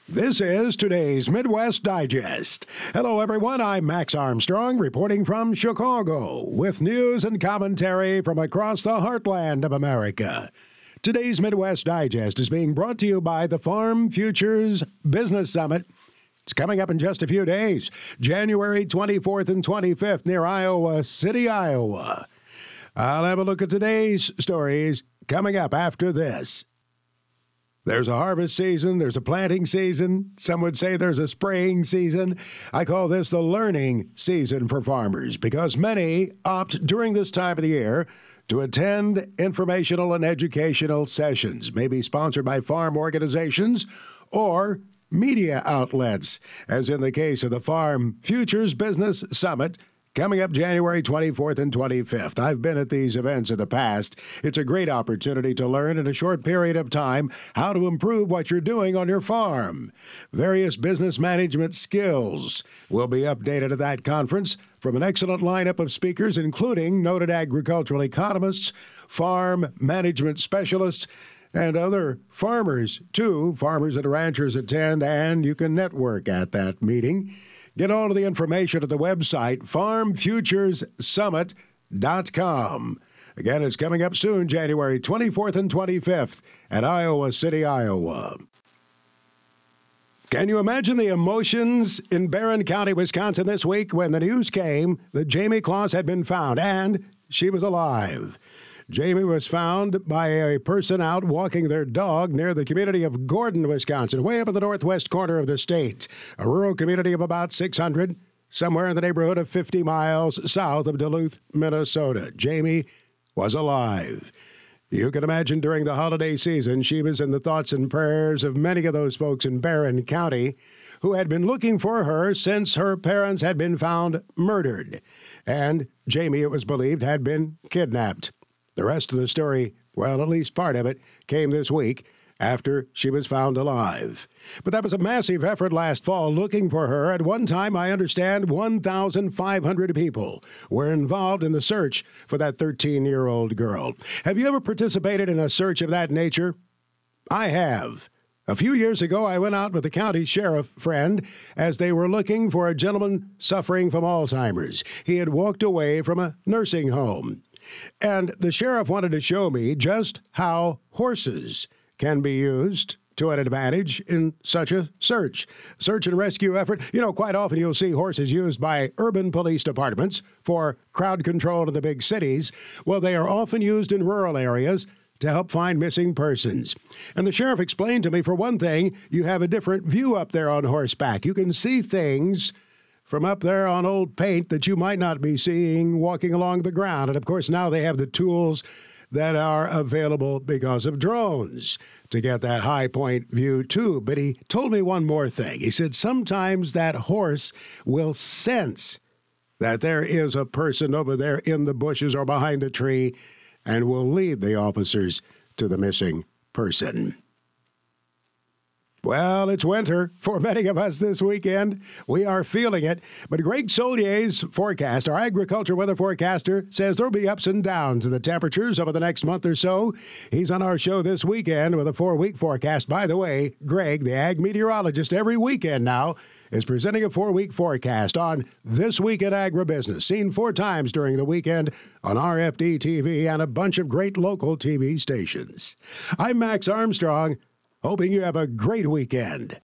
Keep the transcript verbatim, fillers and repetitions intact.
This is today's Midwest Digest. Hello, everyone. I'm Max Armstrong, reporting from Chicago with news and commentary from across the heartland of America. Today's Midwest Digest is being brought to you by the Farm Futures Business Summit. It's coming up in just a few days, January twenty-fourth and twenty-fifth, near Iowa City, Iowa. I'll have a look at today's stories coming up after this. There's a harvest season, there's a planting season, some would say there's a spraying season. I call this the learning season for farmers because many opt during this time of the year to attend informational and educational sessions, maybe sponsored by farm organizations or media outlets, as in the case of the Farm Futures Business Summit, coming up January twenty-fourth and twenty-fifth. I've been at these events in the past. It's a great opportunity to learn in a short period of time how to improve what you're doing on your farm. Various business management skills will be updated at that conference from an excellent lineup of speakers, including noted agricultural economists, farm management specialists, and other farmers, too. Farmers and ranchers attend, and you can network at that meeting. Get all of the information at the website, farm futures summit dot com. Again, it's coming up soon, January twenty-fourth and twenty-fifth at Iowa City, Iowa. Can you imagine the emotions in Barron County, Wisconsin this week when the news came that Jamie Claus had been found and she was alive? Jamie was found by a person out walking their dog near the community of Gordon, Wisconsin, way up in the northwest corner of the state, a rural community of about six hundred, somewhere in the neighborhood of fifty miles south of Duluth, Minnesota. Jamie was alive. You can imagine during the holiday season, she was in the thoughts and prayers of many of those folks in Barron County who had been looking for her since her parents had been found murdered. And Jamie, it was believed, had been kidnapped. The rest of the story, well, at least part of it, came this week after she was found alive. But that was a massive effort last fall looking for her. At one time, I understand, one thousand five hundred people were involved in the search for that thirteen-year-old girl. Have you ever participated in a search of that nature? I have. A few years ago, I went out with a county sheriff friend as they were looking for a gentleman suffering from Alzheimer's. He had walked away from a nursing home. And the sheriff wanted to show me just how horses can be used to an advantage in such a search. Search and rescue effort. You know, quite often you'll see horses used by urban police departments for crowd control in the big cities. Well, they are often used in rural areas to help find missing persons. And the sheriff explained to me, for one thing, you have a different view up there on horseback. You can see things from up there on old paint that you might not be seeing walking along the ground. And, of course, now they have the tools that are available because of drones to get that high point view, too. But he told me one more thing. He said sometimes that horse will sense that there is a person over there in the bushes or behind a tree and will lead the officers to the missing person. Well, it's winter for many of us this weekend. We are feeling it. But Greg Solier's forecast, our agriculture weather forecaster, says there'll be ups and downs in the temperatures over the next month or so. He's on our show this weekend with a four-week forecast. By the way, Greg, the ag meteorologist, every weekend now is presenting a four-week forecast on This Week in Agribusiness, seen four times during the weekend on R F D T V and a bunch of great local T V stations. I'm Max Armstrong, hoping you have a great weekend.